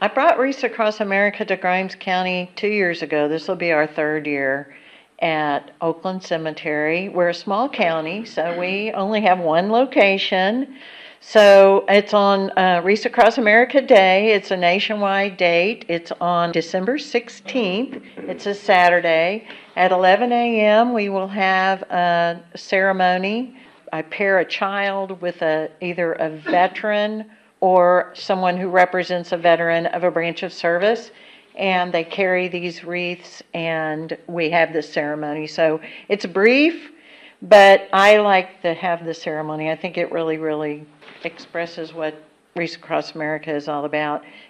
I brought Wreaths Across America to Grimes County 2 years ago. This will be our third year at Oakland Cemetery. We're a small county, so we only have one location. So it's on Wreaths Across America Day. It's a nationwide date. It's on December 16th. It's a Saturday. At 11 a.m., we will have a ceremony. I pair a child with either a veteran or someone who represents a veteran of a branch of service, and they carry these wreaths, and we have this ceremony. So it's brief, but I like to have the ceremony. I think it really, really expresses what Wreaths Across America is all about.